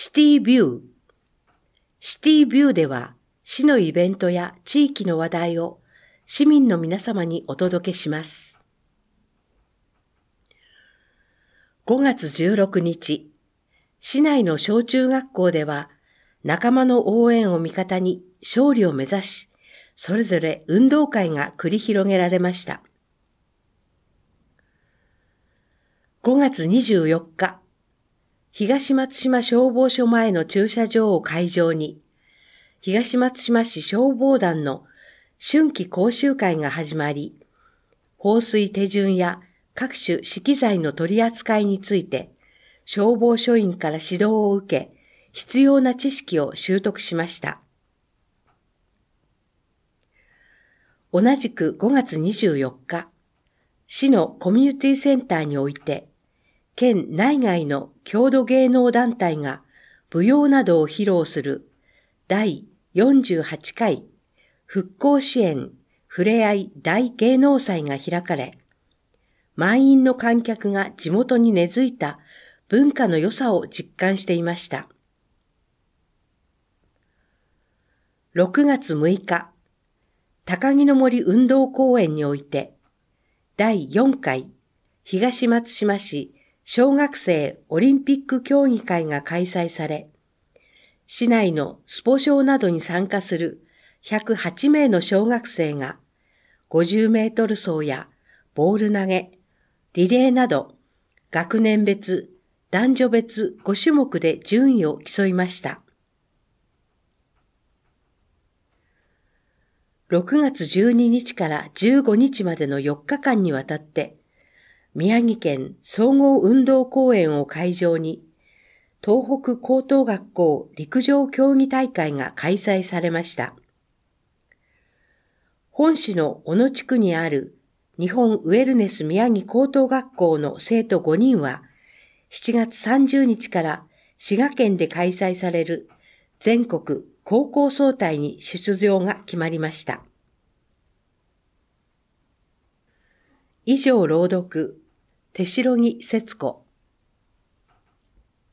シティビュー。シティビューでは、市のイベントや地域の話題を市民の皆様にお届けします。5月16日、市内の小中学校では、仲間の応援を味方に勝利を目指し、それぞれ運動会が繰り広げられました。5月24日、東松島消防署前の駐車場を会場に、東松島市消防団の春季講習会が始まり、放水手順や各種資機材の取り扱いについて、消防署員から指導を受け、必要な知識を習得しました。同じく5月24日、市のコミュニティセンターにおいて、県内外の郷土芸能団体が舞踊などを披露する第48回復興支援ふれあい大芸能祭が開かれ、満員の観客が地元に根付いた文化の良さを実感していました。6月6日、高木の森運動公園において、第4回東松島市小学生オリンピック競技会が開催され、市内のスポ少などに参加する108名の小学生が50メートル走やボール投げ、リレーなど学年別、男女別5種目で順位を競いました。6月12日から15日までの4日間にわたって、宮城県総合運動公園を会場に、東北高等学校陸上競技大会が開催されました。本市の小野地区にある日本ウェルネス宮城高等学校の生徒5人は、7月30日から滋賀県で開催される全国高校総体に出場が決まりました。以上朗読、手代木節子。